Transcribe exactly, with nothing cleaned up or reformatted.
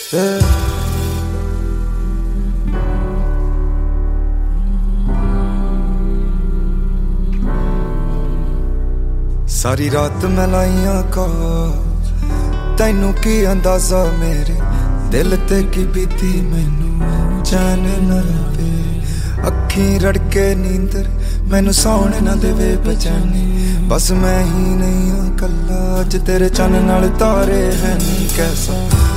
सारी रात मैं लाइया कॉल, तैनू की अंदाजा मेरे दिल ते की बीती मैनू चैन न लभे। अखी रड़के नींदर मैनू सौने ना देवे बेचैनी, बस मैं ही नहीं हाँ कल्ला, अज तेरे चन्न नाल तारे है नहीं कैसा